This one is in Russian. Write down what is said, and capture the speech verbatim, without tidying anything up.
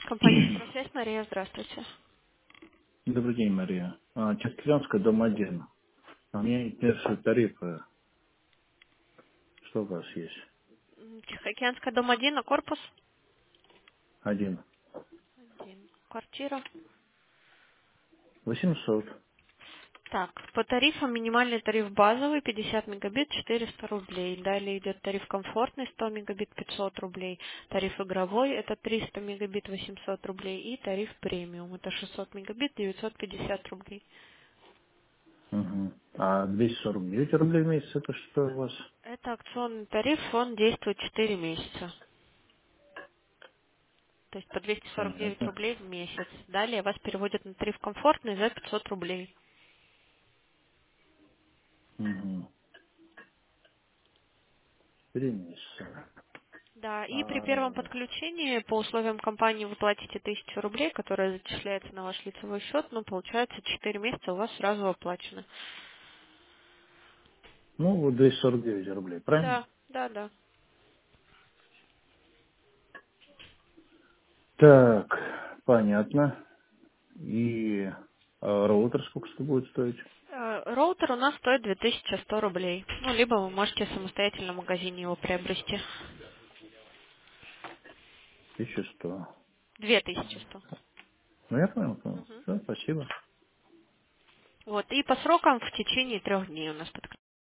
Компания «Стройсвязь», Мария, здравствуйте. Добрый день, Мария. А, Ческирянская, дом один. А мне интересуют тарифы. Что у вас есть? М, Тихоокеанская, дом один, а корпус? Один. Один. Квартира. восемьсот. Так, по тарифам минимальный тариф базовый пятьдесят мегабит четыреста рублей. Далее идет тариф комфортный сто мегабит пятьсот рублей. Тариф игровой это триста мегабит восемьсот рублей. И тариф премиум это шестьсот мегабит девятьсот пятьдесят рублей. Угу. А двести сорок девять рублей в месяц, это что у вас? Это акционный тариф, он действует четыре месяца. То есть по двести сорок девять Понятно. рублей в месяц. Далее вас переводят на тариф комфортный за пятьсот рублей. Угу. Три месяца. Да, и при первом А, подключении по условиям компании вы платите тысячу рублей, которая зачисляется на ваш лицевой счет, но получается четыре месяца у вас сразу оплачено. ну, вот двести сорок девять рублей, правильно? Да, да, да. Так, понятно. И а, роутер сколько что будет стоить? Э, Роутер у нас стоит две тысячи сто рублей. Ну, либо вы можете самостоятельно в магазине его приобрести. тысяча сто. две тысячи сто. Ну, я понял, понял. Мгм. Все, спасибо. Вот, и по срокам в течение трех дней у нас подключение.